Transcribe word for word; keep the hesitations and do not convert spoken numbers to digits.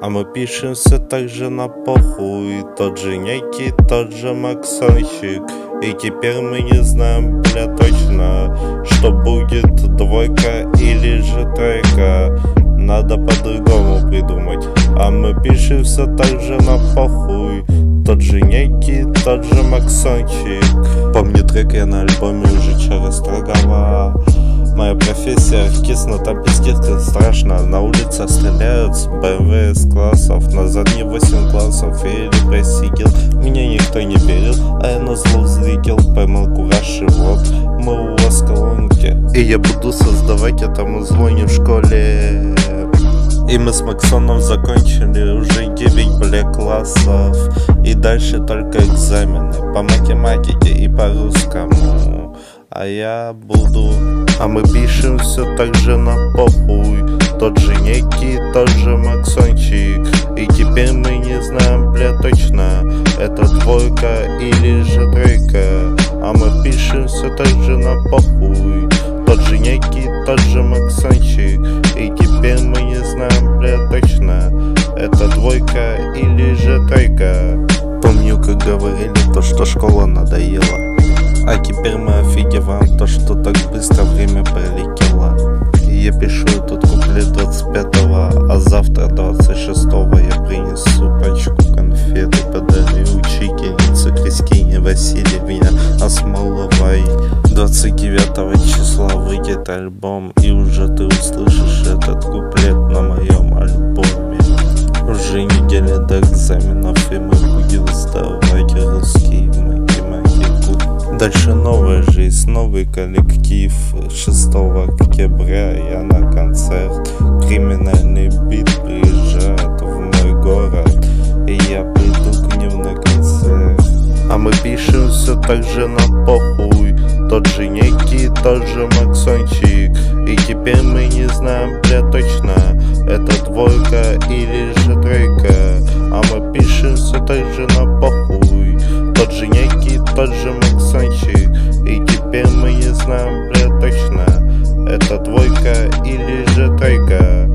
А мы пишемся также на похуй. Тот же некий, тот же Максончик. И теперь мы не знаем, бля, точно, что будет двойка или же тройка. Надо по-другому придумать. А мы пишемся также на похуй. Тот же некий, тот же Максончик. Помню трек я на альбоме уже через Строгова. Моя профессия артист, но там пиздец страшно. На улицах стреляют с бэ эм вэ с классов. На задние восемь классов или просидел. Меня никто не верил, а я на зло взлетел. Поймал кураж и вот мы у вас в колонке. И я буду создавать этому зло не в школе. И мы с Максоном закончили уже девять, бля, классов. И дальше только экзамены по математике и по русскому. А я буду... А мы пишем все так же на похуй. Тот же некий, тот же Максончик. И теперь мы не знаем, бля, точно, это двойка или же тройка. А мы пишем все так же на похуй. Тот же некий, тот же Максончик. И теперь мы не знаем, бля, точно, это двойка или же тройка. Помню, как говорили то, что школа надоела. А теперь мы офигеваем то, что так быстро время пролетело. И я пишу этот куплет двадцать пятого, а завтра двадцать шестого я принесу пачку конфет и подарю учительнице Кристине Васильевне Осмоловой. двадцать девятого числа выйдет альбом, и уже ты услышишь этот куплет на моем альбоме. Уже неделя до экзаменов, и мы будем сдавать русский в математику. Дальше новая жизнь, новый коллектив. Шестого октября я на концерт. Криминальный бит приезжает в мой город, и я приду к ним на концерт. А мы пишем все так же на похуй. Тот же некий, тот же Максончик. И теперь мы не знаем, бля, точно, это двойка или же тройка. А мы пишем все так же на похуй. Тот же некий, тот же Максончик. И теперь мы не знаем, бля, точно, это двойка или же тройка.